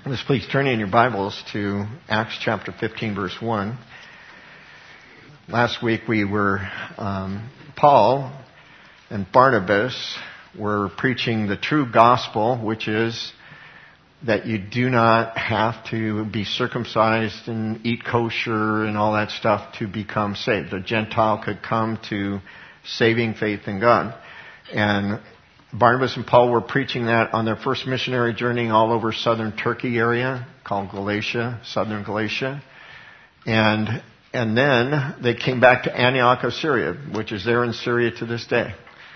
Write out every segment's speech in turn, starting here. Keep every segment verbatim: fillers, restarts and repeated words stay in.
Let's please turn in your Bibles to Acts chapter fifteen, verse one. Last week we were, um, Paul and Barnabas were preaching the true gospel, which is that you do not have to be circumcised and eat kosher and all that stuff to become saved. A Gentile could come to saving faith in God. And Barnabas and Paul were preaching that on their first missionary journey all over southern Turkey area called Galatia, southern Galatia. And and then they came back to Antioch of Syria, which is there in Syria to this day.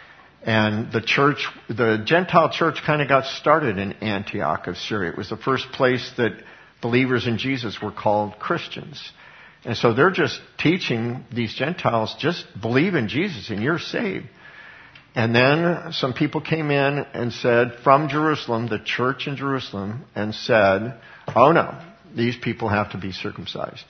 And the church, the Gentile church kind of got started in Antioch of Syria. It was the first place that believers in Jesus were called Christians. And so they're just teaching these Gentiles, just believe in Jesus and you're saved. And then some people came in and said, from Jerusalem, the church in Jerusalem, and said, oh no, these people have to be circumcised.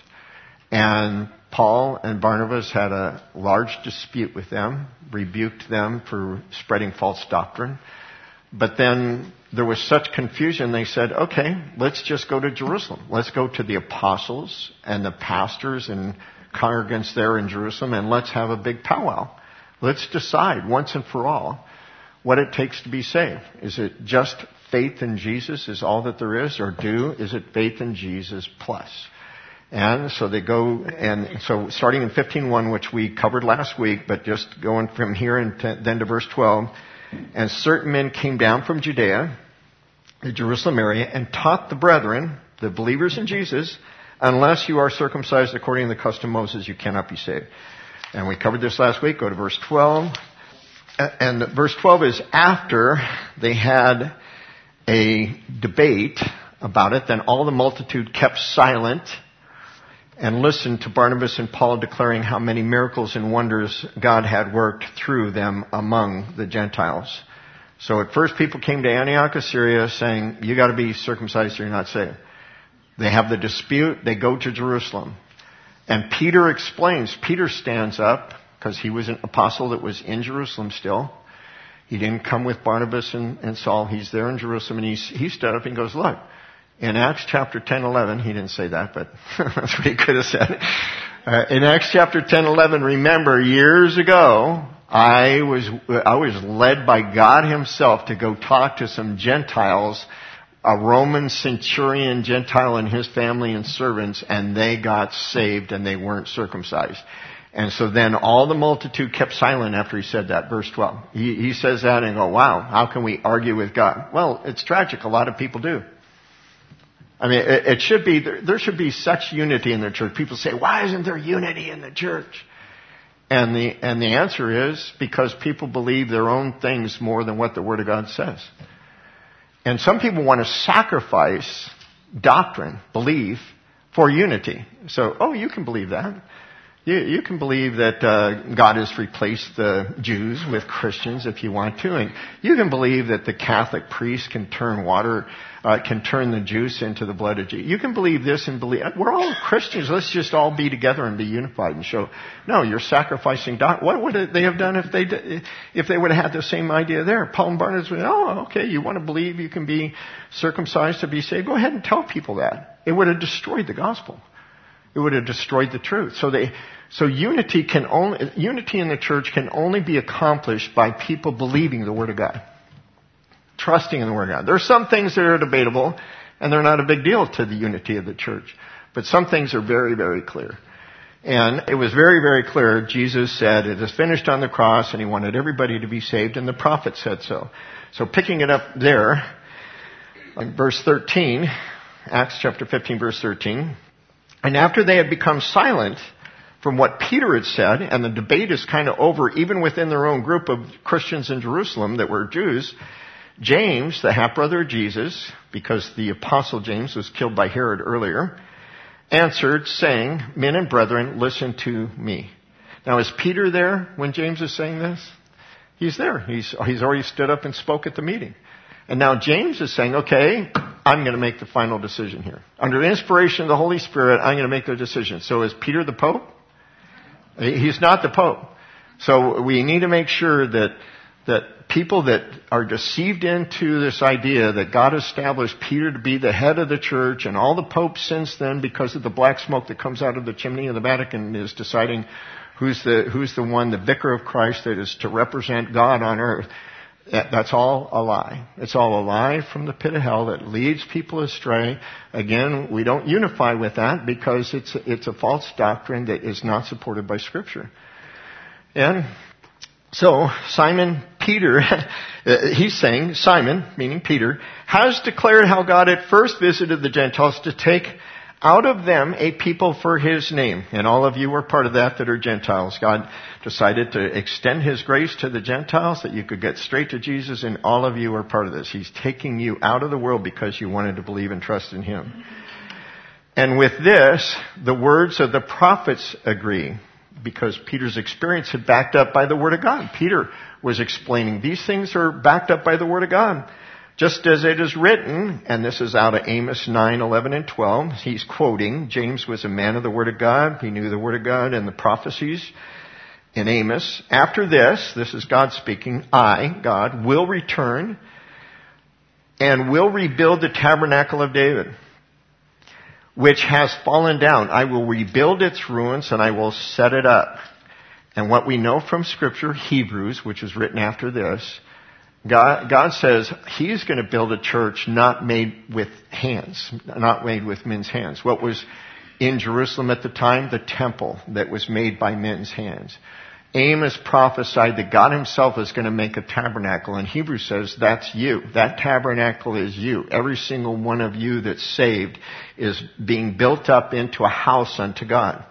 And Paul and Barnabas had a large dispute with them, rebuked them for spreading false doctrine. But then there was such confusion, they said, okay, let's just go to Jerusalem. Let's go to the apostles and the pastors and congregants there in Jerusalem, and let's have a big powwow. Let's decide once and for all what it takes to be saved. Is it just faith in Jesus is all that there is, or do, is it faith in Jesus plus? And so they go, and so starting in fifteen one, which we covered last week, but just going from here and to, then to verse twelve, and certain men came down from Judea, the Jerusalem area, and taught the brethren, the believers in Jesus, unless you are circumcised according to the custom of Moses, you cannot be saved. And we covered this last week. Go to verse twelve. And verse twelve is after they had a debate about it. Then all the multitude kept silent and listened to Barnabas and Paul declaring how many miracles and wonders God had worked through them among the Gentiles. So at first people came to Antioch of Syria saying, you got to be circumcised or you're not saved. They have the dispute. They go to Jerusalem. And Peter explains, Peter stands up, because he was an apostle that was in Jerusalem still. He didn't come with Barnabas and, and Saul. He's there in Jerusalem, and he's, he stood up and goes, look, in Acts chapter ten eleven, he didn't say that, but that's what he could have said. Uh, in Acts chapter ten eleven, remember, years ago, I was, I was led by God himself to go talk to some Gentiles, a Roman centurion Gentile and his family and servants, and they got saved and they weren't circumcised. And so then all the multitude kept silent after he said that, verse twelve. He, he says that and go, wow, how can we argue with God? Well, it's tragic. A lot of people do. I mean, it, it should be, there, there should be such unity in the church. People say, why isn't there unity in the church? And the, and the answer is because people believe their own things more than what the Word of God says. And some people want to sacrifice doctrine, belief, for unity. So, oh, you can believe that. You, you can believe that uh, God has replaced the Jews with Christians if you want to. And you can believe that the Catholic priest can turn water, uh, can turn the juice into the blood of Jesus. You can believe this and believe, we're all Christians. Let's just all be together and be unified and show, no, you're sacrificing doctrine. What would they have done if they did, if they would have had the same idea there? Paul and Barnabas would, oh, okay, you want to believe you can be circumcised to be saved? Go ahead and tell people that. It would have destroyed the gospel. It would have destroyed the truth. So they, so unity can only, unity in the church can only be accomplished by people believing the Word of God. Trusting in the Word of God. There are some things that are debatable, and they're not a big deal to the unity of the church. But some things are very, very clear. And it was very, very clear. Jesus said, it is finished on the cross, and he wanted everybody to be saved, and the prophet said so. So picking it up there, like verse thirteen, Acts chapter fifteen, verse thirteen, and after they had become silent from what Peter had said, and the debate is kind of over even within their own group of Christians in Jerusalem that were Jews, James, the half-brother of Jesus, because the apostle James was killed by Herod earlier, answered, saying, men and brethren, listen to me. Now, is Peter there when James is saying this? He's there. He's, he's already stood up and spoke at the meeting. And now James is saying, okay, I'm going to make the final decision here. Under the inspiration of the Holy Spirit, I'm going to make the decision. So is Peter the Pope? He's not the Pope. So we need to make sure that that people that are deceived into this idea that God established Peter to be the head of the church, and all the popes since then, because of the black smoke that comes out of the chimney of the Vatican, is deciding who's the who's the one, the vicar of Christ, that is to represent God on earth. That's all a lie. It's all a lie from the pit of hell that leads people astray. Again, we don't unify with that because it's a, it's a false doctrine that is not supported by Scripture. And so Simon Peter, he's saying, Simon, meaning Peter, has declared how God at first visited the Gentiles to take out of them a people for His name. And all of you are part of that that are Gentiles. God decided to extend His grace to the Gentiles that you could get straight to Jesus, and all of you are part of this. He's taking you out of the world because you wanted to believe and trust in Him. And with this, the words of the prophets agree, because Peter's experience had backed up by the Word of God. Peter was explaining these things are backed up by the Word of God. Just as it is written, and this is out of Amos nine, eleven, and twelve. He's quoting, James was a man of the Word of God. He knew the Word of God and the prophecies in Amos. After this, this is God speaking, I, God, will return and will rebuild the tabernacle of David, which has fallen down. I will rebuild its ruins and I will set it up. And what we know from Scripture, Hebrews, which is written after this, God, God says He's going to build a church not made with hands, not made with men's hands. What was in Jerusalem at the time? The temple that was made by men's hands. Amos prophesied that God Himself is going to make a tabernacle, and Hebrews says that's you. That tabernacle is you. Every single one of you that's saved is being built up into a house unto God.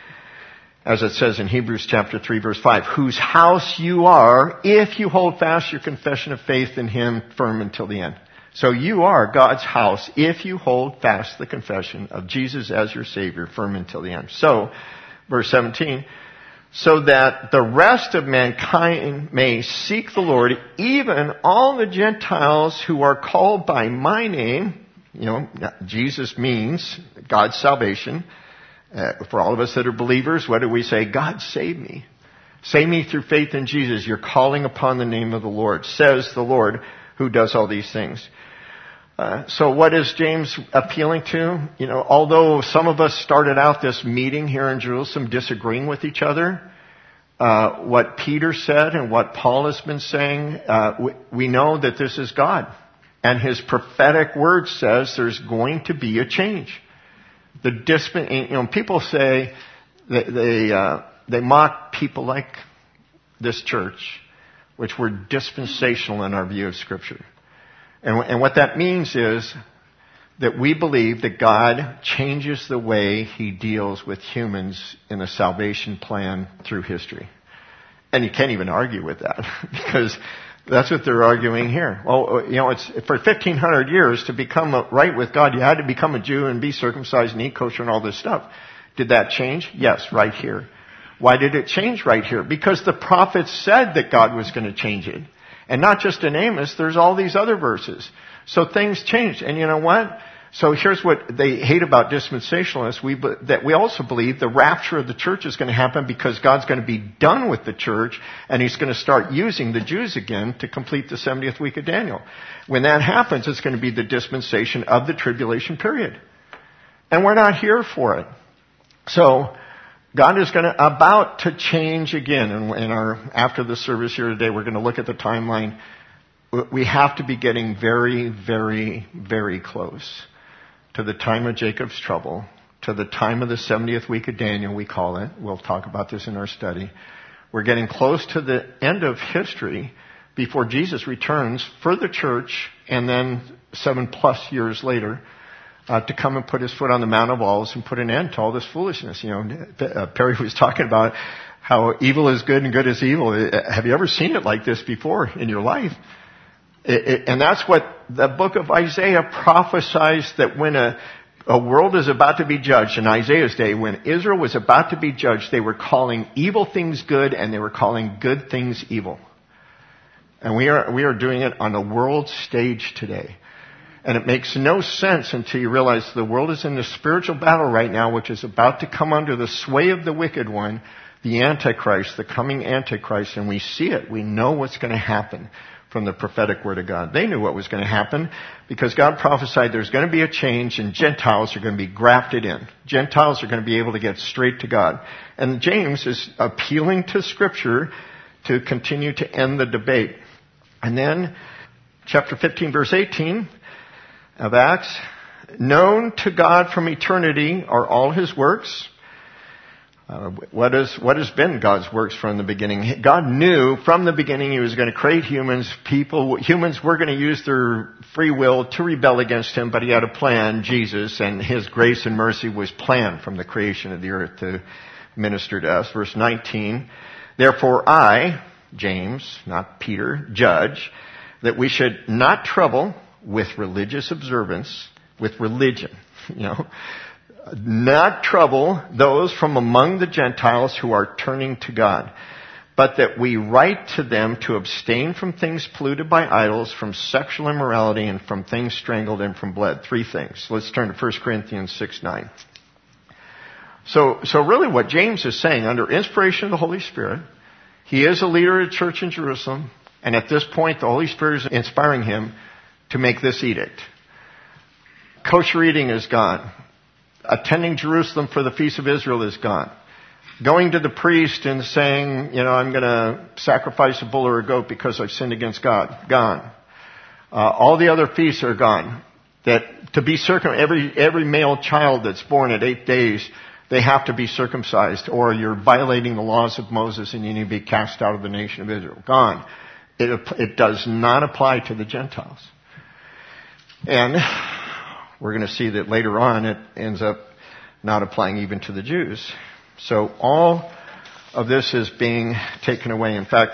As it says in Hebrews chapter three, verse five, whose house you are if you hold fast your confession of faith in Him firm until the end. So you are God's house if you hold fast the confession of Jesus as your Savior firm until the end. So, verse seventeen, so that the rest of mankind may seek the Lord, even all the Gentiles who are called by my name. You know, Jesus means God's salvation. Uh, for all of us that are believers, what do we say? God save me. Save me through faith in Jesus. You're calling upon the name of the Lord, says the Lord who does all these things. Uh, so what is James appealing to? You know, although some of us started out this meeting here in Jerusalem disagreeing with each other, uh, what Peter said and what Paul has been saying, uh, we, we know that this is God. And His prophetic word says there's going to be a change. The disp- you know, people say they they, uh, they mock people like this church, which were dispensational in our view of Scripture, and, and what that means is that we believe that God changes the way He deals with humans in a salvation plan through history, and you can't even argue with that because that's what they're arguing here. Well, you know, it's for fifteen hundred years to become right with God, you had to become a Jew and be circumcised and eat kosher and all this stuff. Did that change? Yes, right here. Why did it change right here? Because the prophets said that God was going to change it. And not just in Amos, there's all these other verses. So things changed. And you know what? So here's what they hate about dispensationalists. We, that we also believe the rapture of the church is going to happen because God's going to be done with the church and He's going to start using the Jews again to complete the seventieth week of Daniel. When that happens, it's going to be the dispensation of the tribulation period. And we're not here for it. So God is going to about to change again. And in our after the service here today, we're going to look at the timeline. We have to be getting very, very, very close to the time of Jacob's trouble, to the time of the seventieth week of Daniel, we call it. We'll talk about this in our study. We're getting close to the end of history before Jesus returns for the church, and then seven plus years later, uh, to come and put His foot on the Mount of Olives and put an end to all this foolishness. You know, uh, Perry was talking about how evil is good and good is evil. Have you ever seen it like this before in your life? It, it, and that's what the book of Isaiah prophesies, that when a, a world is about to be judged, in Isaiah's day, when Israel was about to be judged, they were calling evil things good and they were calling good things evil. And we are, we are doing it on the world stage today. And it makes no sense until you realize the world is in the spiritual battle right now, which is about to come under the sway of the wicked one, the Antichrist, the coming Antichrist, and we see it. We know what's going to happen from the prophetic word of God. They knew what was going to happen because God prophesied there's going to be a change and Gentiles are going to be grafted in. Gentiles are going to be able to get straight to God. And James is appealing to Scripture to continue to end the debate. And then, chapter fifteen, verse eighteen of Acts, known to God from eternity are all His works. Uh, what is, what has been God's works from the beginning? God knew from the beginning He was going to create humans. People, humans were going to use their free will to rebel against Him, but He had a plan, Jesus, and His grace and mercy was planned from the creation of the earth to minister to us. Verse nineteen, therefore I, James, not Peter, judge that we should not trouble with religious observance, with religion, you know, not trouble those from among the Gentiles who are turning to God, but that we write to them to abstain from things polluted by idols, from sexual immorality, and from things strangled and from blood. Three things. Let's turn to First Corinthians six nine. So, so really what James is saying, under inspiration of the Holy Spirit, he is a leader of the church in Jerusalem, and at this point the Holy Spirit is inspiring him to make this edict. Kosher eating is gone. Attending Jerusalem for the Feast of Israel is gone. Going to the priest and saying, you know, I'm going to sacrifice a bull or a goat because I've sinned against God, gone. Uh, all the other feasts are gone. That to be circum, every every male child that's born at eight days, they have to be circumcised, or you're violating the laws of Moses and you need to be cast out of the nation of Israel. Gone. It it does not apply to the Gentiles. And we're going to see that later on it ends up not applying even to the Jews. So all of this is being taken away. In fact,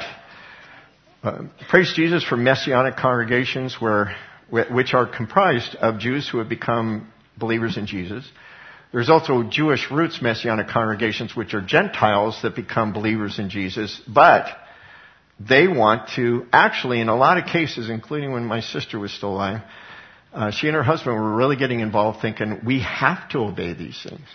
uh, praise Jesus for Messianic congregations where, which are comprised of Jews who have become believers in Jesus. There's also Jewish roots Messianic congregations which are Gentiles that become believers in Jesus, but they want to actually, in a lot of cases, including when my sister was still alive, Uh, she and her husband were really getting involved thinking, we have to obey these things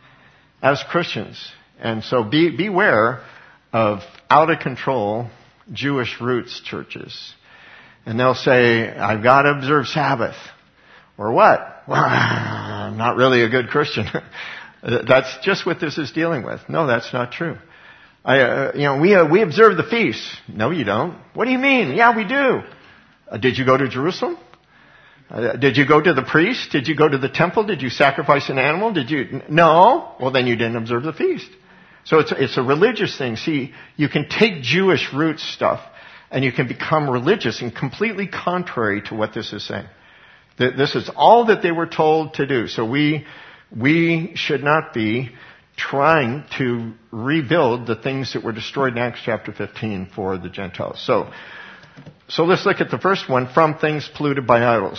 as Christians. And so be, beware of out of control Jewish roots churches. And they'll say, I've got to observe Sabbath. Or what? Well, I'm not really a good Christian. That's just what this is dealing with. No, that's not true. I, uh, you know, we, uh, we observe the feasts. No, you don't. What do you mean? Yeah, we do. Uh, did you go to Jerusalem? Uh, did you go to the priest? Did you go to the temple? Did you sacrifice an animal? Did you? No. Well, then you didn't observe the feast. So it's, it's a religious thing. See, you can take Jewish roots stuff and you can become religious and completely contrary to what this is saying. This is all that they were told to do. So we, we should not be trying to rebuild the things that were destroyed in Acts chapter fifteen for the Gentiles. So, So let's look at the first one, from things polluted by idols.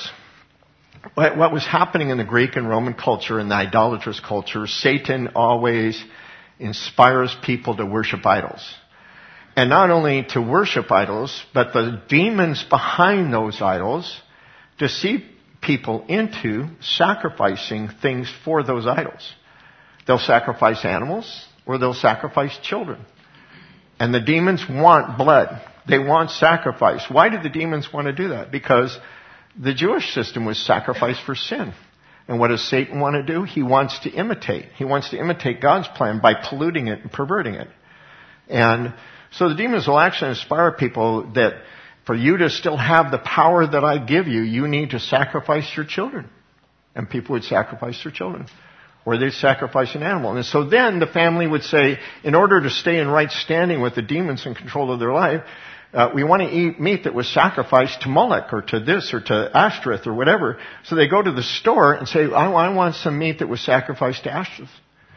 What was happening in the Greek and Roman culture and the idolatrous culture, Satan always inspires people to worship idols. And not only to worship idols, but the demons behind those idols deceive people into sacrificing things for those idols. They'll sacrifice animals or they'll sacrifice children. And the demons want blood. They want sacrifice. Why did the demons want to do that? Because the Jewish system was sacrifice for sin. And what does Satan want to do? He wants to imitate. He wants to imitate God's plan by polluting it and perverting it. And so the demons will actually inspire people that for you to still have the power that I give you, you need to sacrifice your children. And people would sacrifice their children. Or they'd sacrifice an animal. And so then the family would say, in order to stay in right standing with the demons in control of their life, Uh, we want to eat meat that was sacrificed to Moloch or to this or to Ashtoreth or whatever. So they go to the store and say, I, I want some meat that was sacrificed to Ashtoreth,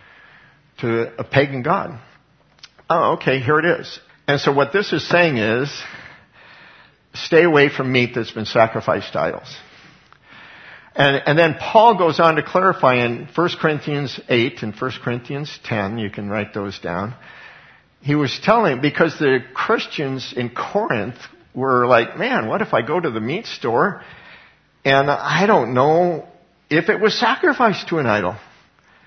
to a pagan god. Oh, okay, here it is. And so what this is saying is, stay away from meat that's been sacrificed to idols. And, and then Paul goes on to clarify in First Corinthians eight and First Corinthians ten, you can write those down. He was telling, because the Christians in Corinth were like, man, what if I go to the meat store and I don't know if it was sacrificed to an idol?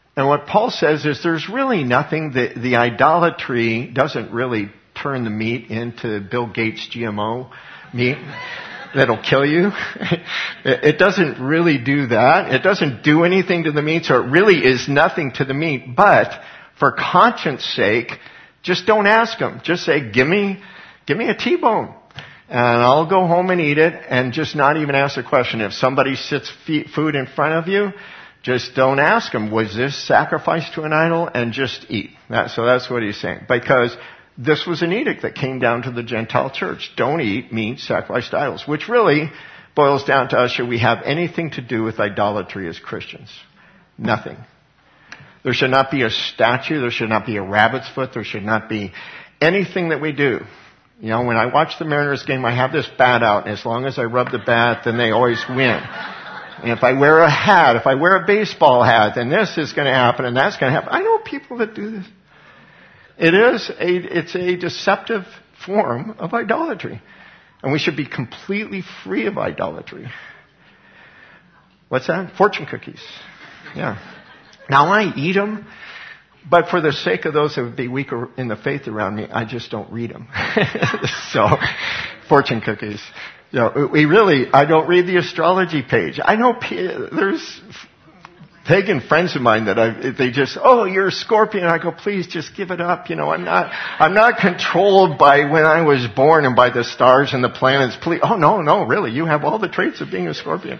And what Paul says is there's really nothing, that the idolatry doesn't really turn the meat into Bill Gates G M O meat that'll kill you. It doesn't really do that. It doesn't do anything to the meat, so it really is nothing to the meat. But for conscience sake, just don't ask them. Just say, give me, give me a T-bone. And I'll go home and eat it and just not even ask the question. If somebody sits food in front of you, just don't ask them, was this sacrificed to an idol? And just eat. That, so that's what he's saying. Because this was an edict that came down to the Gentile church. Don't eat meat sacrificed to idols. Which really boils down to us, should we have anything to do with idolatry as Christians? Nothing. There should not be a statue. There should not be a rabbit's foot. There should not be anything that we do. You know, when I watch the Mariners game, I have this bat out. And as long as I rub the bat, then they always win. And if I wear a hat, if I wear a baseball hat, then this is going to happen and that's going to happen. I know people that do this. It is a, it's a deceptive form of idolatry. And we should be completely free of idolatry. What's that? Fortune cookies. Yeah. Now I eat them, but for the sake of those that would be weaker in the faith around me, I just don't read them. So, fortune cookies. You know, we really, I don't read the astrology page. I know there's pagan friends of mine that I, they just, oh, you're a Scorpion. I go, please just give it up. You know, I'm not, I'm not controlled by when I was born and by the stars and the planets. Please, oh no, no, really, you have all the traits of being a Scorpion.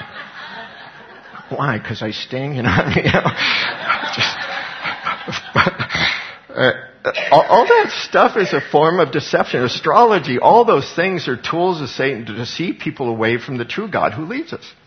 Why? Because I sting, you know. You know just, uh, all, all that stuff is a form of deception. Astrology, all those things are tools of Satan to deceive people away from the true God who leads us.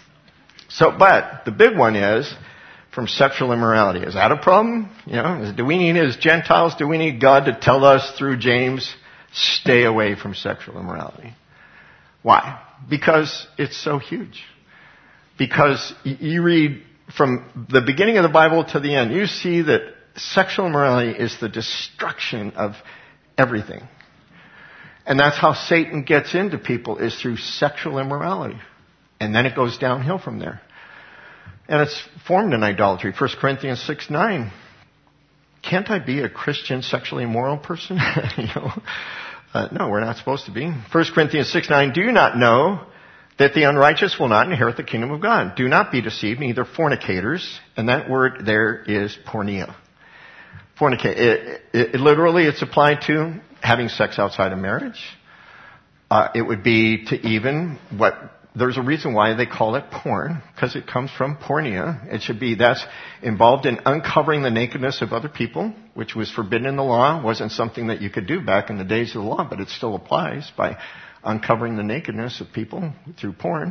So, but the big one is from sexual immorality. Is that a problem? You know, do we need, as Gentiles, do we need God to tell us through James, stay away from sexual immorality? Why? Because it's so huge. Because you read from the beginning of the Bible to the end, you see that sexual immorality is the destruction of everything. And that's how Satan gets into people, is through sexual immorality. And then it goes downhill from there. And it's formed in idolatry. First Corinthians six nine. Can't I be a Christian sexually immoral person? you know? uh, no, we're not supposed to be. First Corinthians six nine. Do you not know that the unrighteous will not inherit the kingdom of God? Do not be deceived, neither fornicators. And that word there is porneia. Fornicate. It, it, it, literally, it's applied to having sex outside of marriage. Uh, it would be to even what, there's a reason why they call it porn, because it comes from porneia. It should be, that's involved in uncovering the nakedness of other people, which was forbidden in the law. It wasn't something that you could do back in the days of the law, but it still applies by uncovering the nakedness of people through porn.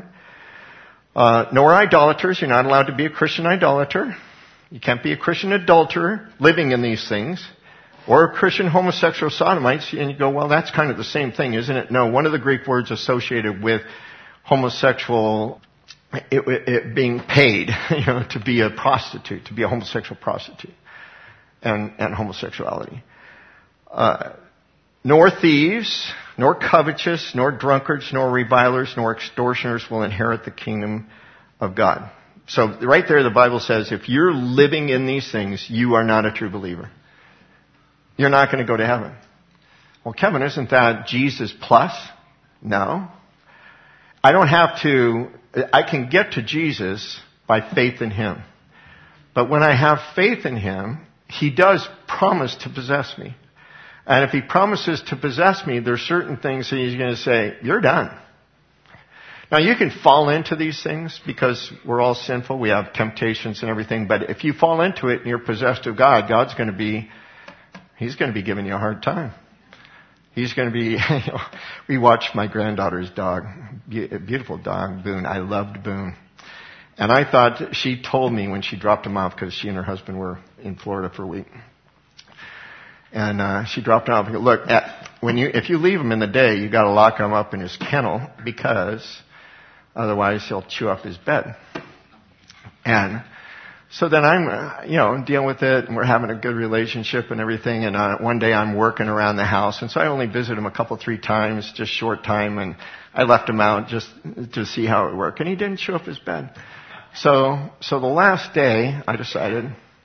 Uh, nor idolaters. You're not allowed to be a Christian idolater. You can't be a Christian adulterer living in these things. Or a Christian homosexual sodomites. And you go, well, that's kind of the same thing, isn't it? No, one of the Greek words associated with homosexual, it, it being paid, you know, to be a prostitute, to be a homosexual prostitute, and, and homosexuality. Uh, nor thieves, nor covetous, nor drunkards, nor revilers, nor extortioners will inherit the kingdom of God. So right there the Bible says if you're living in these things, you are not a true believer. You're not going to go to heaven. Well, Kevin, isn't that Jesus plus? No. I don't have to, I can get to Jesus by faith in Him. But when I have faith in Him, He does promise to possess me. And if He promises to possess me, there's certain things that He's going to say, you're done. Now you can fall into these things because we're all sinful. We have temptations and everything. But if you fall into it and you're possessed of God, God's going to be, He's going to be giving you a hard time. He's going to be, you know, we watched my granddaughter's dog, beautiful dog, Boone. I loved Boone. And I thought, she told me when she dropped him off, because she and her husband were in Florida for a week. And uh, she dropped him off and go, look, at, when you, if you leave him in the day, you got to lock him up in his kennel, because otherwise he'll chew up his bed. And so then I'm, uh, you know, dealing with it, and we're having a good relationship and everything. And uh, one day I'm working around the house, and so I only visited him a couple, three times, just short time, and I left him out just to see how it worked. And he didn't chew up his bed. So, so the last day, I decided,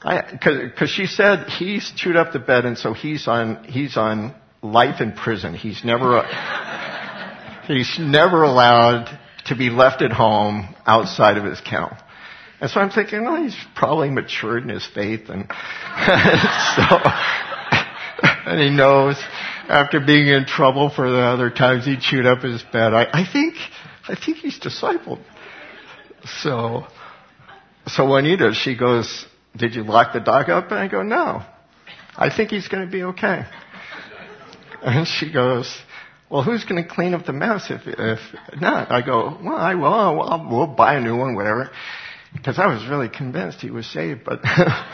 Because she said he's chewed up the bed, and so he's on he's on life in prison. He's never he's never allowed to be left at home outside of his kennel. And so I'm thinking, well, he's probably matured in his faith, and so and he knows after being in trouble for the other times he chewed up his bed. I, I think I think he's discipled. So so Juanita, she goes, "Did you lock the dog up?" And I go, "No. I think he's going to be okay." And she goes, "Well, who's going to clean up the mess if if not?" I go, "Well, I will. Well, we'll buy a new one, whatever." Because I was really convinced he was saved, but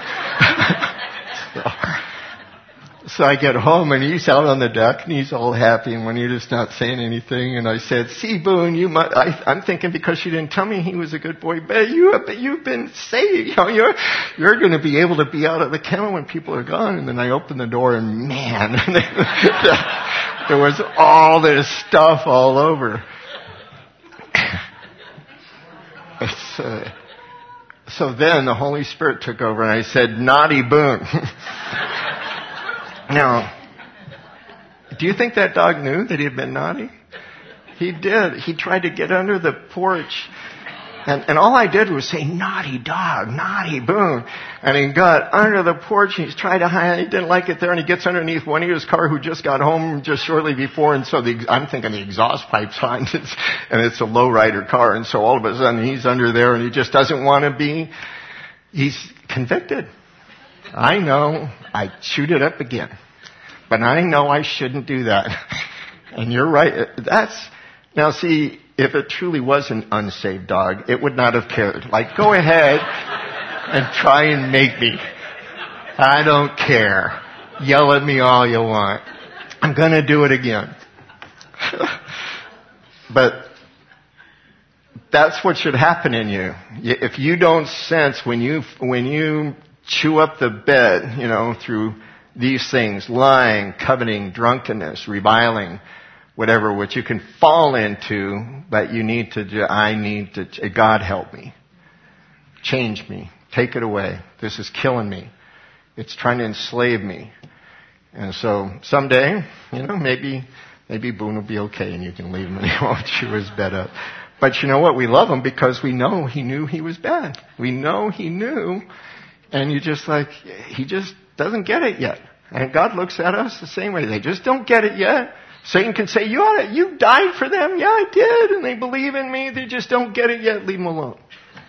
so, so I get home and he's out on the deck and he's all happy and Juanita's not saying anything. And I said, "See, Boone, you might." I, I'm thinking because she didn't tell me he was a good boy, but you have, you've been saved. You know, you're you're going to be able to be out of the kennel when people are gone. And then I opened the door and man, there was all this stuff all over. It's. Uh, So then the Holy Spirit took over and I said, "Naughty Boone." Now, do you think that dog knew that he had been naughty? He did. He tried to get under the porch. And, and all I did was say, "Naughty dog, naughty Boone." And he got under the porch and he's trying to hide. He didn't like it there. And he gets underneath Juanita's car who just got home just shortly before. And so the, I'm thinking the exhaust pipe's on. It's, and it's a lowrider car. And so all of a sudden he's under there and he just doesn't want to be. He's convicted. I know I chewed it up again. But I know I shouldn't do that. And you're right. That's, now see, if it truly was an unsaved dog, it would not have cared. Like, go ahead and try and make me. I don't care. Yell at me all you want. I'm going to do it again. But that's what should happen in you. If you don't sense when you when you chew up the bed, you know, through these things, lying, coveting, drunkenness, reviling, whatever, which you can fall into, but you need to, I need to, God help me. Change me. Take it away. This is killing me. It's trying to enslave me. And so someday, you know, maybe, maybe Boone will be okay and you can leave him and he won't chew his bed up. But you know what? We love him because we know he knew he was bad. We know he knew, and you just like, he just doesn't get it yet. And God looks at us the same way. They just don't get it yet. Satan can say, you ought to, you died for them. Yeah, I did. And they believe in me. They just don't get it yet. Leave them alone.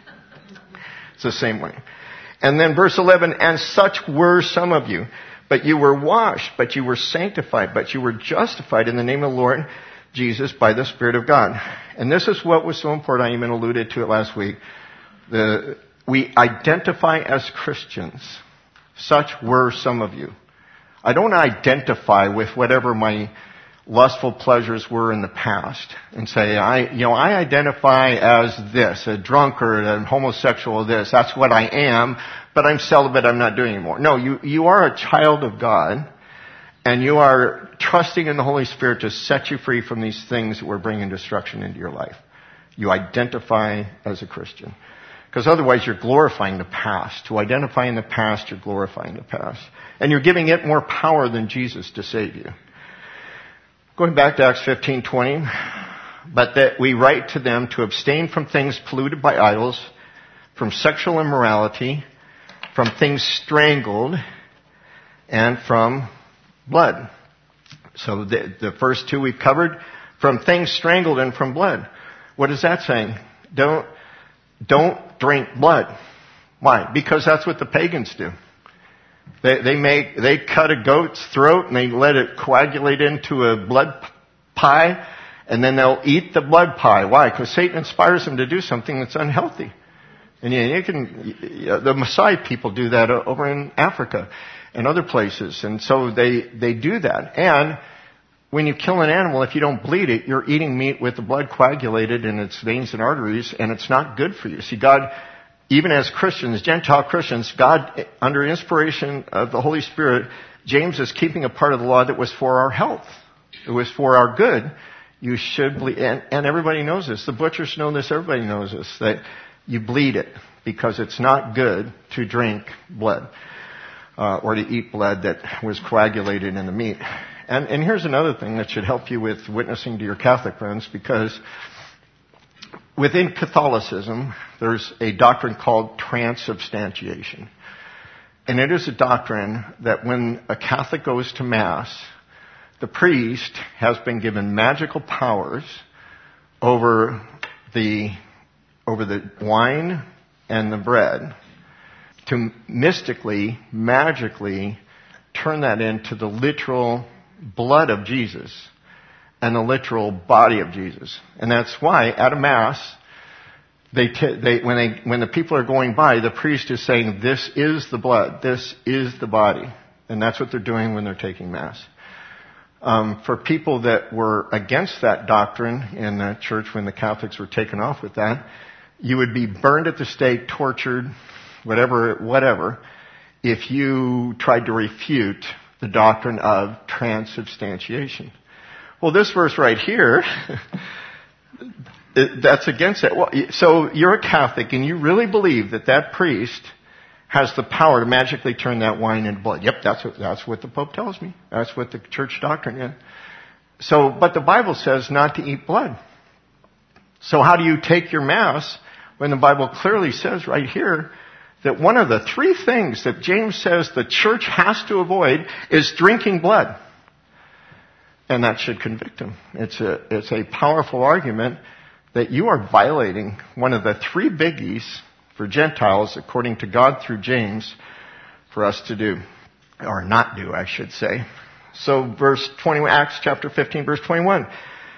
It's the same way. And then verse eleven, and such were some of you. But you were washed, but you were sanctified, but you were justified in the name of the Lord Jesus by the Spirit of God. And this is what was so important. I even alluded to it last week. The, we identify as Christians. Such were some of you. I don't identify with whatever my lustful pleasures were in the past and say, I, you know, I identify as this, a drunkard, a homosexual, this. That's what I am, but I'm celibate. I'm not doing anymore. No, you, you are a child of God, and you are trusting in the Holy Spirit to set you free from these things that were bringing destruction into your life. You identify as a Christian. Because otherwise you're glorifying the past. To identify in the past, you're glorifying the past. And you're giving it more power than Jesus to save you. Going back to Acts fifteen twenty, but that we write to them to abstain from things polluted by idols, from sexual immorality, from things strangled, and from blood. So the, the first two we've covered, from things strangled and from blood. What is that saying? Don't, don't drink blood. Why? Because that's what the pagans do. They, they make, they cut a goat's throat and they let it coagulate into a blood pie, and then they'll eat the blood pie. Why? Because Satan inspires them to do something that's unhealthy. And you, you can, the Maasai people do that over in Africa and other places. And so they, they do that. And when you kill an animal, if you don't bleed it, you're eating meat with the blood coagulated in its veins and arteries, and it's not good for you. See, God, even as Christians, Gentile Christians, God, under inspiration of the Holy Spirit, James is keeping a part of the law that was for our health. It was for our good. You should bleed, and, and everybody knows this. The butchers know this. Everybody knows this, that you bleed it because it's not good to drink blood uh, or to eat blood that was coagulated in the meat. And, and here's another thing that should help you with witnessing to your Catholic friends, because within Catholicism, there's a doctrine called transubstantiation. And it is a doctrine that when a Catholic goes to Mass, the priest has been given magical powers over the, over the wine and the bread to mystically, magically turn that into the literal blood of Jesus and the literal body of Jesus. And that's why at a Mass, they, t- they when they when the people are going by, the priest is saying, "This is the blood. This is the body," and that's what they're doing when they're taking Mass. Um, for people that were against that doctrine in the church when the Catholics were taken off with that, you would be burned at the stake, tortured, whatever, whatever, if you tried to refute the doctrine of transubstantiation. Well, this verse right here, that's against it. Well, so you're a Catholic and you really believe that that priest has the power to magically turn that wine into blood. Yep, that's what, that's what the Pope tells me. That's what the church doctrine is. So, but the Bible says not to eat blood. So how do you take your Mass when the Bible clearly says right here that one of the three things that James says the church has to avoid is drinking blood? And that should convict him. It's a, it's a powerful argument that you are violating one of the three biggies for Gentiles, according to God through James, for us to do. Or not do, I should say. So verse twenty, Acts chapter fifteen, verse twenty-one.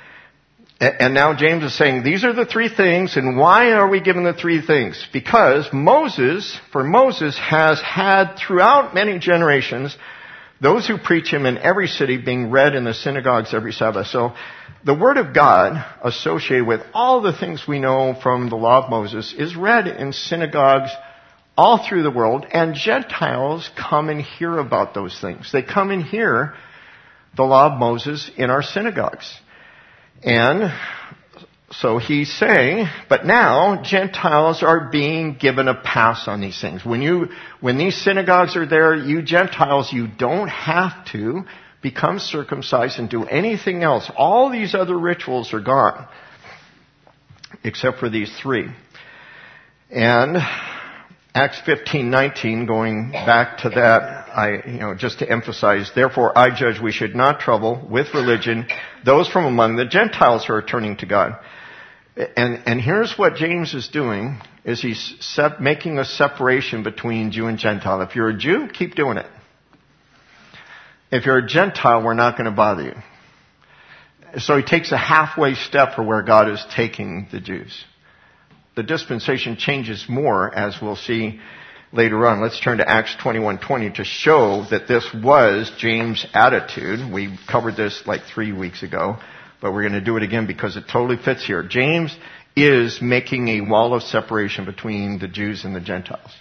And now James is saying, these are the three things, and why are we given the three things? Because Moses, for Moses has had throughout many generations, those who preach him in every city being read in the synagogues every Sabbath. So the Word of God, associated with all the things we know from the law of Moses, is read in synagogues all through the world, and Gentiles come and hear about those things. They come and hear the law of Moses in our synagogues. And so he's saying, but now Gentiles are being given a pass on these things. When you, when these synagogues are there, you Gentiles, you don't have to become circumcised and do anything else. All these other rituals are gone, except for these three. And Acts fifteen nineteen, going back to that, I, you know, just to emphasize, therefore I judge we should not trouble with religion those from among the Gentiles who are turning to God. And, and here's what James is doing, is he's sep- making a separation between Jew and Gentile. If you're a Jew, keep doing it. If you're a Gentile, we're not going to bother you. So he takes a halfway step for where God is taking the Jews. The dispensation changes more, as we'll see later on. Let's turn to Acts twenty-one twenty to show that this was James' attitude. We covered this like three weeks ago, but we're going to do it again because it totally fits here. James is making a wall of separation between the Jews and the Gentiles.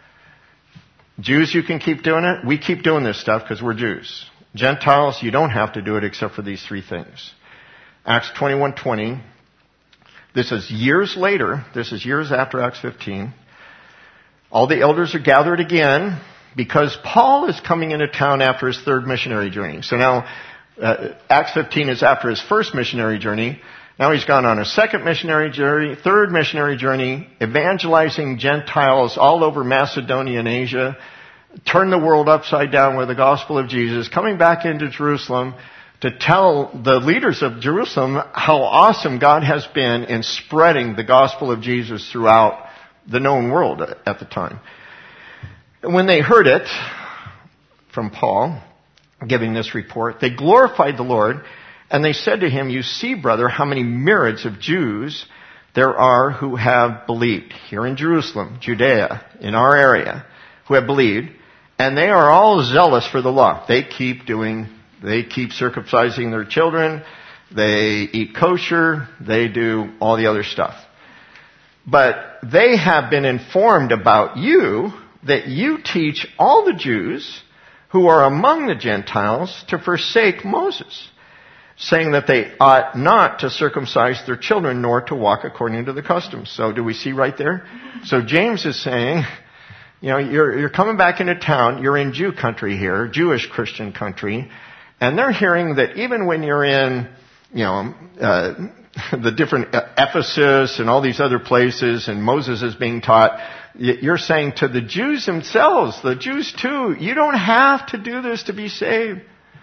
Jews, you can keep doing it. We keep doing this stuff because we're Jews. Gentiles, you don't have to do it except for these three things. Acts twenty-one twenty. This is years later. This is years after Acts fifteen. All the elders are gathered again because Paul is coming into town after his third missionary journey. So now, uh, Acts fifteen is after his first missionary journey. Now he's gone on a second missionary journey, third missionary journey, evangelizing Gentiles all over Macedonia and Asia, turned the world upside down with the gospel of Jesus, coming back into Jerusalem to tell the leaders of Jerusalem how awesome God has been in spreading the gospel of Jesus throughout the known world at the time. And when they heard it from Paul, giving this report, they glorified the Lord, and they said to him, you see, brother, how many myriads of Jews there are who have believed here in Jerusalem, Judea, in our area, who have believed, and they are all zealous for the law. They keep doing, they keep circumcising their children, they eat kosher, they do all the other stuff. But they have been informed about you that you teach all the Jews who are among the Gentiles to forsake Moses saying that they ought not to circumcise their children nor to walk according to the customs. So do we see right there? So James is saying, you know, you're, you're coming back into town, you're in Jew country here, Jewish Christian country, and they're hearing that even when you're in, you know, uh, the different Ephesus and all these other places and Moses is being taught, you're saying to the Jews themselves, the Jews too, you don't have to do this to be saved.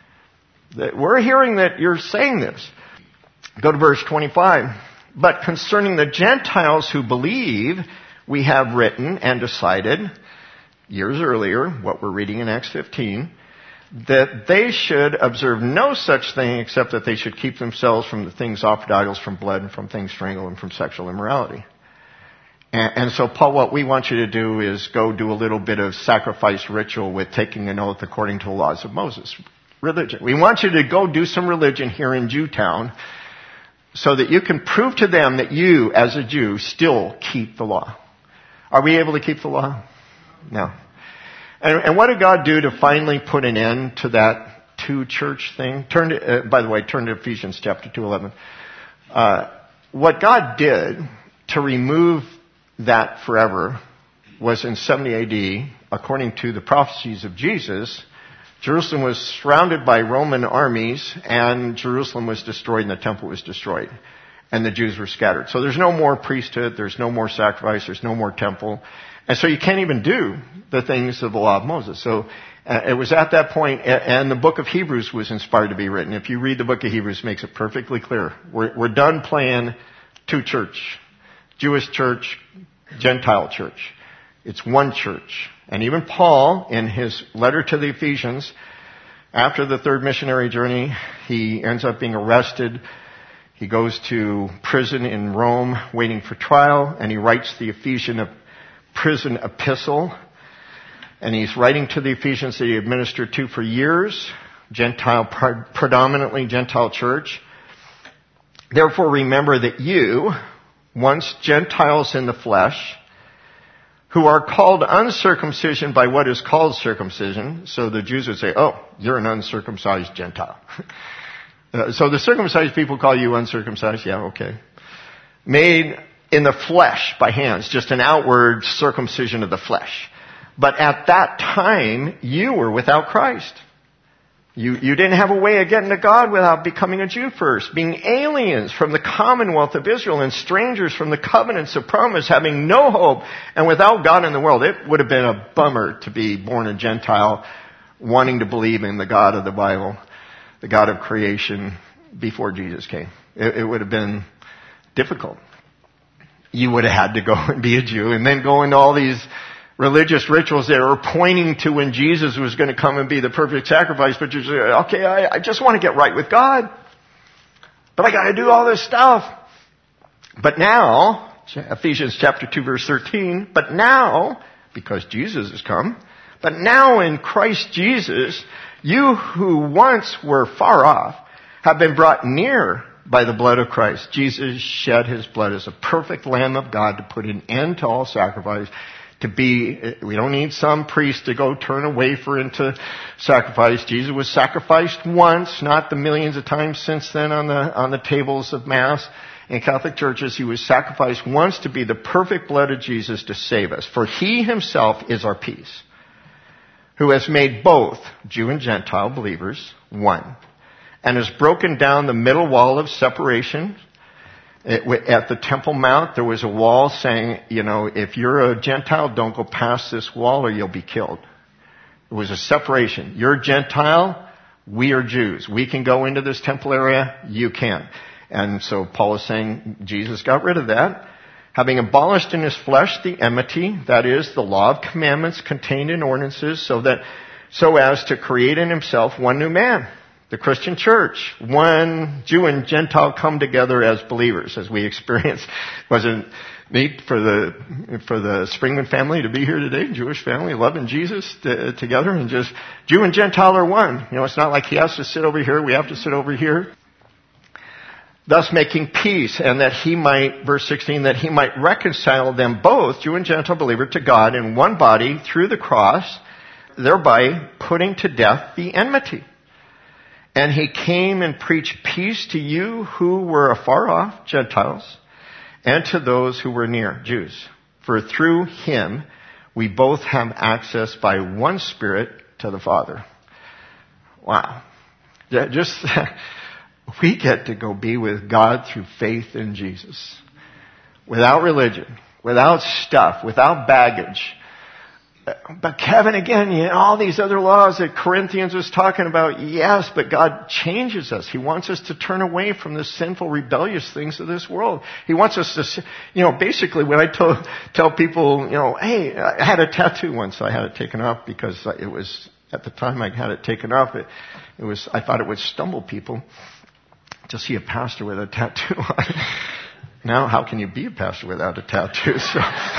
We're hearing that you're saying this. Go to verse twenty-five. But concerning the Gentiles who believe, we have written and decided years earlier, what we're reading in Acts fifteen, that they should observe no such thing except that they should keep themselves from the things offered to idols, from blood, and from things strangled, and from sexual immorality. And, and so, Paul, what we want you to do is go do a little bit of sacrifice ritual with taking an oath according to the laws of Moses. Religion. We want you to go do some religion here in Jewtown so that you can prove to them that you, as a Jew, still keep the law. Are we able to keep the law? No. And, and what did God do to finally put an end to that two-church thing? Turn to, uh, by the way, turn to Ephesians chapter two eleven. Uh, what God did to remove that forever was in seventy A D, according to the prophecies of Jesus. Jerusalem was surrounded by Roman armies, and Jerusalem was destroyed, and the temple was destroyed. And the Jews were scattered. So there's no more priesthood, there's no more sacrifice, there's no more temple. And so you can't even do the things of the law of Moses. So uh, it was at that point, and the book of Hebrews was inspired to be written. If you read the book of Hebrews, it makes it perfectly clear. We're, we're done playing two church. Jewish church, Gentile church. It's one church. And even Paul, in his letter to the Ephesians, after the third missionary journey, he ends up being arrested. He goes to prison in Rome, waiting for trial, and he writes the Ephesian prison epistle. And he's writing to the Ephesians that he administered to for years, Gentile, predominantly Gentile church. Therefore, remember that you, once Gentiles in the flesh, who are called uncircumcision by what is called circumcision. So the Jews would say, oh, you're an uncircumcised Gentile. uh, so the circumcised people call you uncircumcised. Yeah, okay. Made in the flesh by hands, just an outward circumcision of the flesh. But at that time, you were without Christ. You, you didn't have a way of getting to God without becoming a Jew first, being aliens from the commonwealth of Israel and strangers from the covenants of promise, having no hope and without God in the world. It would have been a bummer to be born a Gentile, wanting to believe in the God of the Bible, the God of creation, before Jesus came. It, it would have been difficult. You would have had to go and be a Jew and then go into all these religious rituals that are pointing to when Jesus was going to come and be the perfect sacrifice, but you say, okay, I, I just want to get right with God, but I got to do all this stuff. But now, Ephesians chapter two verse thirteen, but now, because Jesus has come, but now in Christ Jesus, you who once were far off have been brought near by the blood of Christ. Jesus shed his blood as a perfect Lamb of God to put an end to all sacrifice. To be, we don't need some priest to go turn a wafer into sacrifice. Jesus was sacrificed once, not the millions of times since then on the, on the tables of Mass in Catholic churches. He was sacrificed once to be the perfect blood of Jesus to save us. For he himself is our peace, who has made both Jew and Gentile believers one, and has broken down the middle wall of separation. It, at the Temple Mount, there was a wall saying, you know, if you're a Gentile, don't go past this wall or you'll be killed. It was a separation. You're a Gentile, we are Jews. We can go into this temple area, you can't. And so Paul is saying Jesus got rid of that, having abolished in his flesh the enmity, that is, the law of commandments contained in ordinances, so that, so as to create in himself one new man. The Christian church, one Jew and Gentile come together as believers, as we experience. Wasn't neat for the for the Springman family to be here today, Jewish family, loving Jesus to, together, and just Jew and Gentile are one. You know, it's not like he has to sit over here, we have to sit over here. Thus making peace, and that he might, verse sixteen, that he might reconcile them both, Jew and Gentile believer, to God in one body through the cross, thereby putting to death the enmity. And he came and preached peace to you who were afar off, Gentiles, and to those who were near, Jews. For through him we both have access by one Spirit to the Father. Wow. Just, we get to go be with God through faith in Jesus. Without religion, without stuff, without baggage. But Kevin, again, you know, all these other laws that Corinthians was talking about, yes, but God changes us. He wants us to turn away from the sinful, rebellious things of this world. He wants us to, you know, basically when I tell, tell people, you know, hey, I had a tattoo once. I had it taken off because it was, at the time I had it taken off, it, it was, I thought it would stumble people to see a pastor with a tattoo on. Now, how can you be a pastor without a tattoo? So,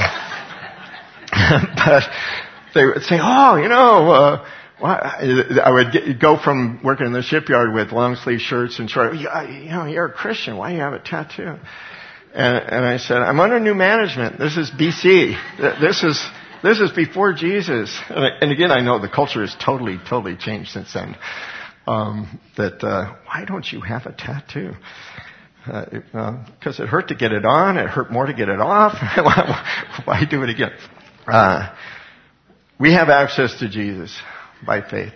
but they would say, oh, you know, uh, I would get, go from working in the shipyard with long sleeve shirts and short, you know, you're a Christian. Why do you have a tattoo? And, and I said, I'm under new management. This is B C. This is, this is before Jesus. And, I, and again, I know the culture has totally, totally changed since then. Um, that, uh, why don't you have a tattoo? Because uh, uh, it hurt to get it on. It hurt more to get it off. Why do it again? Uh, we have access to Jesus by faith.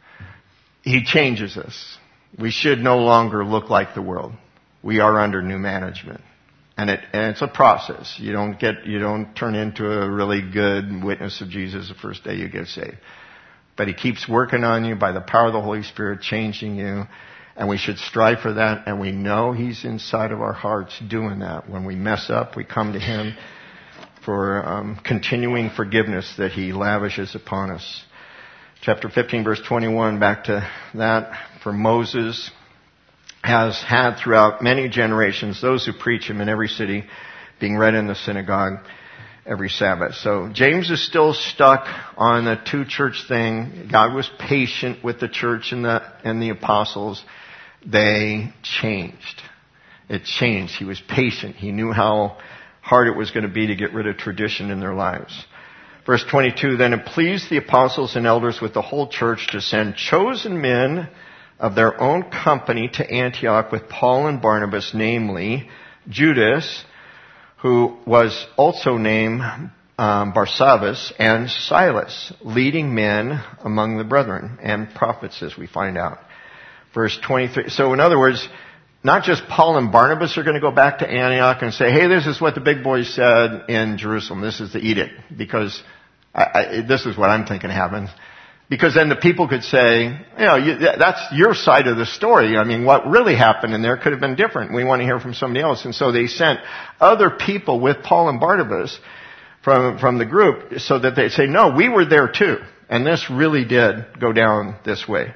He changes us. We should no longer look like the world. We are under new management. And it, and it's a process. You don't get, you don't turn into a really good witness of Jesus the first day you get saved. But he keeps working on you by the power of the Holy Spirit, changing you. And we should strive for that. And we know he's inside of our hearts doing that. When we mess up, we come to him for um, continuing forgiveness that he lavishes upon us. Chapter fifteen, verse twenty-one, back to that. For Moses has had throughout many generations those who preach him in every city, being read in the synagogue every Sabbath. So James is still stuck on the two church thing. God was patient with the church and the and the apostles. They changed. It changed. He was patient. He knew how hard it was going to be to get rid of tradition in their lives. Verse twenty-two, then it pleased the apostles and elders with the whole church to send chosen men of their own company to Antioch with Paul and Barnabas, namely Judas, who was also named um, Barsabbas, and Silas, leading men among the brethren and prophets, as we find out. Verse twenty-three. So in other words, not just Paul and Barnabas are going to go back to Antioch and say, hey, this is what the big boys said in Jerusalem. This is the edict. Because I, I, this is what I'm thinking happens. Because then the people could say, you know, you, that's your side of the story. I mean, what really happened in there could have been different. We want to hear from somebody else. And so they sent other people with Paul and Barnabas from, from the group so that they say, no, we were there too. And this really did go down this way.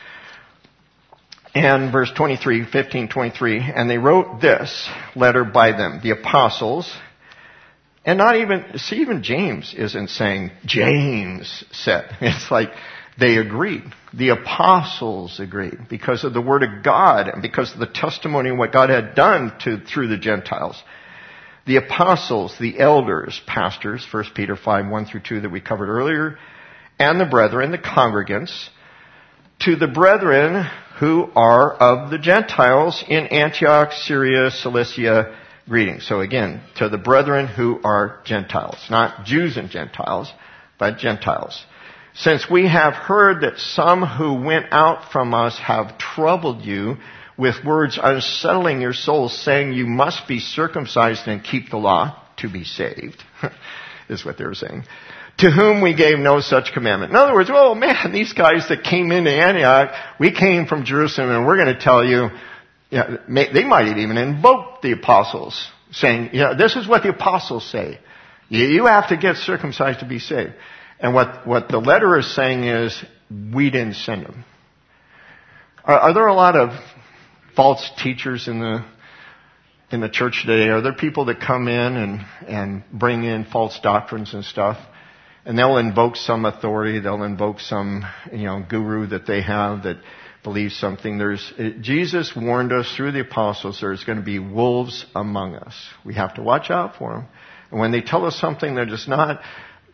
And verse twenty-three, fifteen twenty-three, and they wrote this letter by them, the apostles, and not even, see, even James isn't saying, James said. It's like they agreed. The apostles agreed because of the word of God and because of the testimony of what God had done to, through the Gentiles. The apostles, the elders, pastors, First Peter five, one through two that we covered earlier, and the brethren, the congregants, to the brethren who are of the Gentiles in Antioch, Syria, Cilicia, greetings. So again, to the brethren who are Gentiles, not Jews and Gentiles, but Gentiles. Since we have heard that some who went out from us have troubled you with words unsettling your souls, saying you must be circumcised and keep the law to be saved, is what they were saying. To whom we gave no such commandment. In other words, oh man, these guys that came into Antioch, we came from Jerusalem and we're going to tell you, yeah, they might have even invoked the apostles, saying, you know, this is what the apostles say. You have to get circumcised to be saved. And what, what the letter is saying is, we didn't send them. Are, are there a lot of false teachers in the in the church today? Are there people that come in and, and bring in false doctrines and stuff? And they'll invoke some authority. They'll invoke some, you know, guru that they have that believes something. There's Jesus warned us through the apostles there's going to be wolves among us. We have to watch out for them. And when they tell us something that is not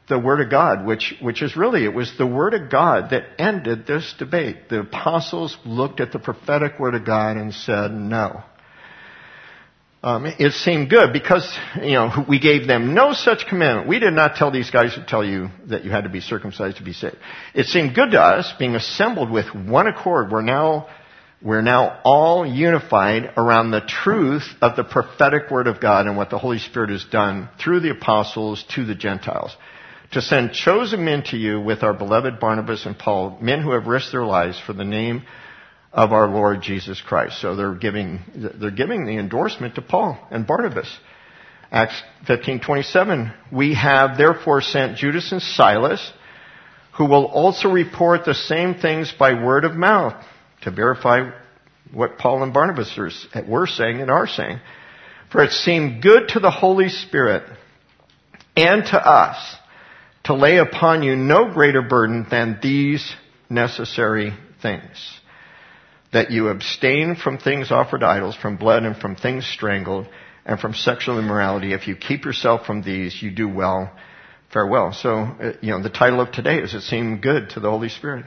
the Word of God, which, which is really, it was the Word of God that ended this debate. The apostles looked at the prophetic Word of God and said, no. Um, it seemed good because, you know, we gave them no such commandment. We did not tell these guys to tell you that you had to be circumcised to be saved. It seemed good to us, being assembled with one accord. We're now, we're now all unified around the truth of the prophetic Word of God and what the Holy Spirit has done through the apostles to the Gentiles. To send chosen men to you with our beloved Barnabas and Paul, men who have risked their lives for the name of our Lord Jesus Christ. So they're giving, they're giving the endorsement to Paul and Barnabas. Acts fifteen twenty-seven, we have therefore sent Judas and Silas, who will also report the same things by word of mouth to verify what Paul and Barnabas are, were saying and are saying. For it seemed good to the Holy Spirit and to us to lay upon you no greater burden than these necessary things. That you abstain from things offered to idols, from blood and from things strangled, and from sexual immorality. If you keep yourself from these, you do well. Farewell. So, you know, the title of today is It Seemed Good to the Holy Spirit.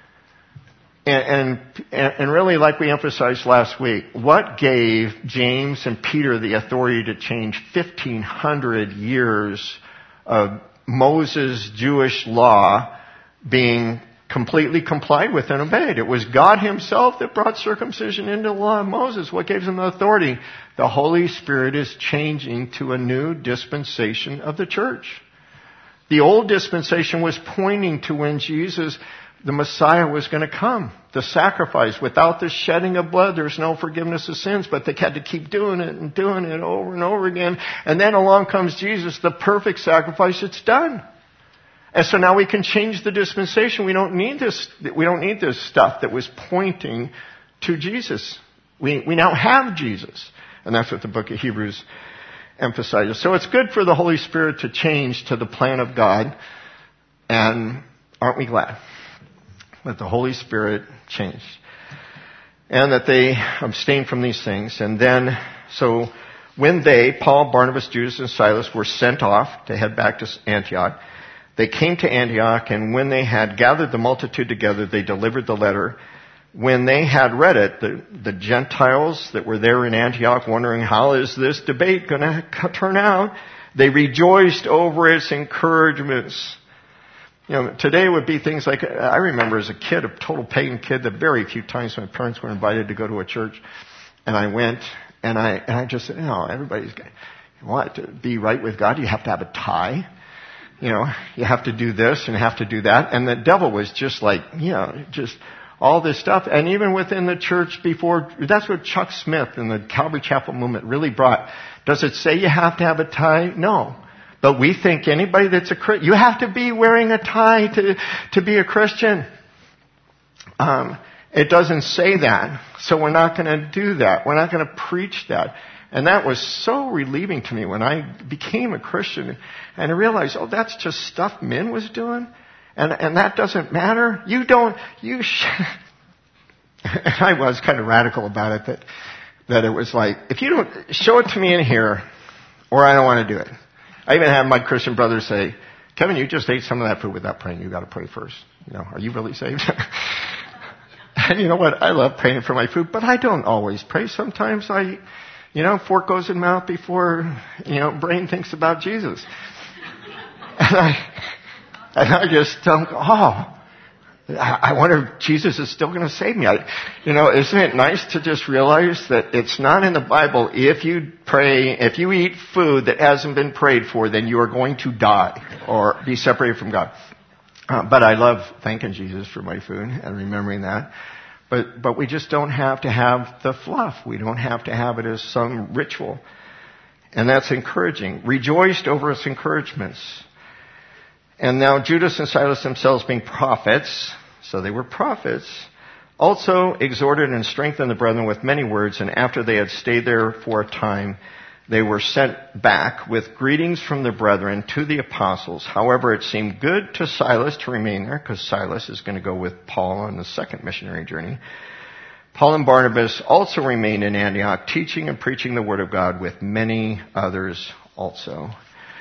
And, and, and really, like we emphasized last week, what gave James and Peter the authority to change fifteen hundred years of Moses' Jewish law being completely complied with and obeyed? It was God Himself that brought circumcision into the law of Moses. What gave them the authority? The Holy Spirit is changing to a new dispensation of the church. The old dispensation was pointing to when Jesus, the Messiah, was going to come. The sacrifice. Without the shedding of blood, there's no forgiveness of sins. But they had to keep doing it and doing it over and over again. And then along comes Jesus, the perfect sacrifice. It's done. And so now we can change the dispensation. We don't need this, we don't need this stuff that was pointing to Jesus. We, we now have Jesus. And that's what the book of Hebrews emphasizes. So it's good for the Holy Spirit to change to the plan of God. And aren't we glad that the Holy Spirit changed? And that they abstained from these things. And then, so when they, Paul, Barnabas, Judas, and Silas, were sent off to head back to Antioch, they came to Antioch, and when they had gathered the multitude together, they delivered the letter. When they had read it, the, the Gentiles that were there in Antioch, wondering how is this debate going to turn out, they rejoiced over its encouragements. You know, today would be things like, I remember as a kid, a total pagan kid, the very few times my parents were invited to go to a church, and I went, and I, and I just said, you know, everybody's, you want to be right with God, you have to have a tie. You know, you have to do this and have to do that. And the devil was just like, you know, just all this stuff. And even within the church before, that's what Chuck Smith and the Calvary Chapel movement really brought. Does it say you have to have a tie? No. But we think anybody that's a Christian, you have to be wearing a tie to, to be a Christian. Um, it doesn't say that. So we're not going to do that. We're not going to preach that. And that was so relieving to me when I became a Christian and I realized, oh, that's just stuff men was doing. And, and that doesn't matter. You don't, you sh- I was kind of radical about it that, that it was like, if you don't, show it to me in here or I don't want to do it. I even have my Christian brothers say, Kevin, you just ate some of that food without praying. You got to pray first. You know, are you really saved? And you know what? I love praying for my food, but I don't always pray. Sometimes I, you know, fork goes in mouth before, you know, brain thinks about Jesus. And I, and I just don't, oh, I wonder if Jesus is still going to save me. I, you know, isn't it nice to just realize that it's not in the Bible, if you pray, if you eat food that hasn't been prayed for, then you are going to die or be separated from God. Uh, but I love thanking Jesus for my food and remembering that. But, but we just don't have to have the fluff. We don't have to have it as some ritual. And that's encouraging. Rejoiced over its encouragements. And now Judas and Silas themselves being prophets, so they were prophets, also exhorted and strengthened the brethren with many words, and after they had stayed there for a time, they were sent back with greetings from the brethren to the apostles. However, it seemed good to Silas to remain there, because Silas is going to go with Paul on the second missionary journey. Paul and Barnabas also remained in Antioch, teaching and preaching the word of God with many others also.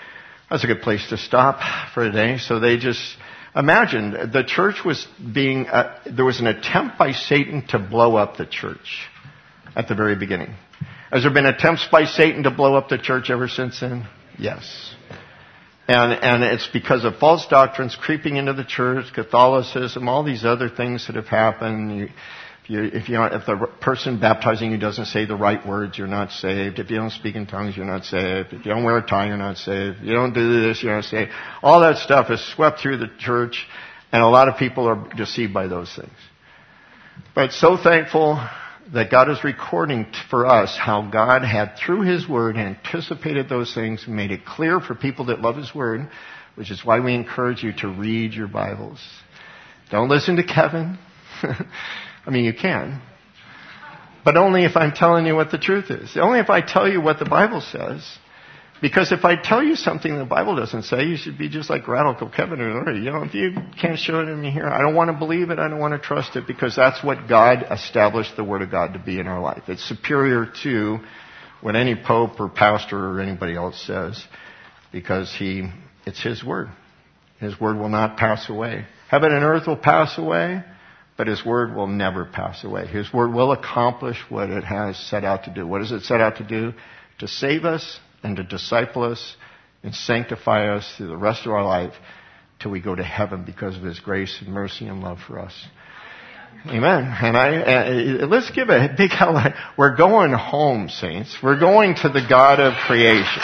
That's a good place to stop for today. So they just imagined the church was being, uh, there was an attempt by Satan to blow up the church at the very beginning. Has there been attempts by Satan to blow up the church ever since then? Yes. And, and it's because of false doctrines creeping into the church, Catholicism, all these other things that have happened. You, if, you, if, you, if the person baptizing you doesn't say the right words, you're not saved. If you don't speak in tongues, you're not saved. If you don't wear a tie, you're not saved. If you don't do this, you're not saved. All that stuff is swept through the church, and a lot of people are deceived by those things. But so thankful that God is recording for us how God had, through His Word, anticipated those things and made it clear for people that love His Word, which is why we encourage you to read your Bibles. Don't listen to Kevin. I mean, you can. But only if I'm telling you what the truth is. Only if I tell you what the Bible says. Because if I tell you something the Bible doesn't say, you should be just like Radical Kevin. Or, you know, if you can't show it to me here, I don't want to believe it. I don't want to trust it, because that's what God established the Word of God to be in our life. It's superior to what any pope or pastor or anybody else says, because he, it's His Word. His Word will not pass away. Heaven and earth will pass away, but His Word will never pass away. His Word will accomplish what it has set out to do. What does it set out to do? To save us and to disciple us and sanctify us through the rest of our life till we go to heaven because of His grace and mercy and love for us. Amen. And I, uh, let's give a big hallelujah. We're going home, saints. We're going to the God of creation.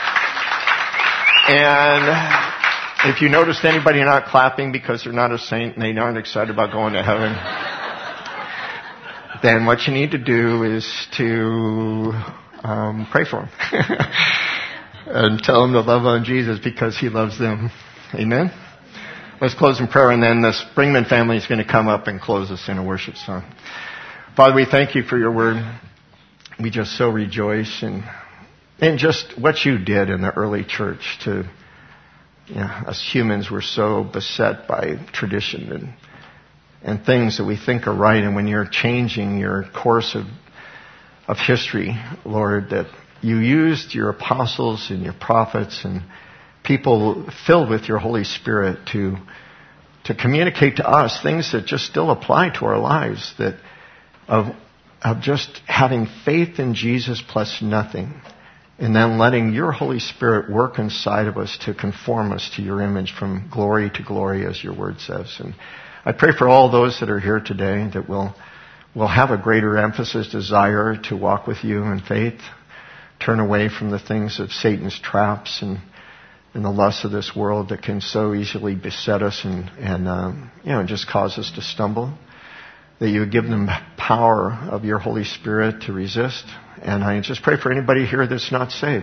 And if you noticed anybody not clapping because they're not a saint and they aren't excited about going to heaven, then what you need to do is to Um, pray for them. And tell them to love on Jesus because He loves them. Amen? Let's close in prayer, and then the Springman family is going to come up and close us in a worship song. Father, we thank You for Your Word. We just so rejoice in, in just what You did in the early church. To, you know, us humans were so beset by tradition and, and things that we think are right. And when You're changing your course of of history, Lord, that You used Your apostles and Your prophets and people filled with Your Holy Spirit to to communicate to us things that just still apply to our lives, that of of just having faith in Jesus plus nothing, and then letting Your Holy Spirit work inside of us to conform us to Your image from glory to glory, as Your Word says. And I pray for all those that are here today that will We'll have a greater emphasis, desire to walk with You in faith, turn away from the things of Satan's traps and, and the lusts of this world that can so easily beset us and, and um, you know, just cause us to stumble. That You would give them power of Your Holy Spirit to resist. And I just pray for anybody here that's not saved,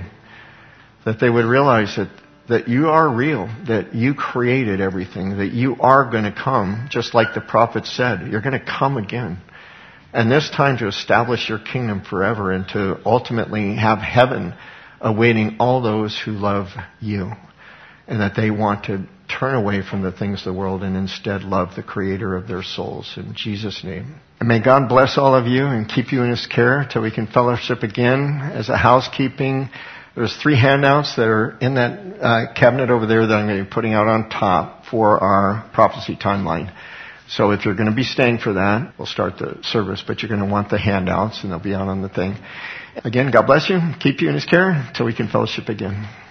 that they would realize that, that You are real, that You created everything, that You are going to come, just like the prophet said. You're going to come again. And this time to establish Your kingdom forever and to ultimately have heaven awaiting all those who love You. And that they want to turn away from the things of the world and instead love the Creator of their souls. In Jesus' name. And may God bless all of you and keep you in His care till we can fellowship again. As a housekeeping, there's three handouts that are in that uh, cabinet over there that I'm going to be putting out on top for our prophecy timeline. So if you're going to be staying for that, we'll start the service, but you're going to want the handouts, and they'll be out on the thing. Again, God bless you. Keep you in His care until we can fellowship again.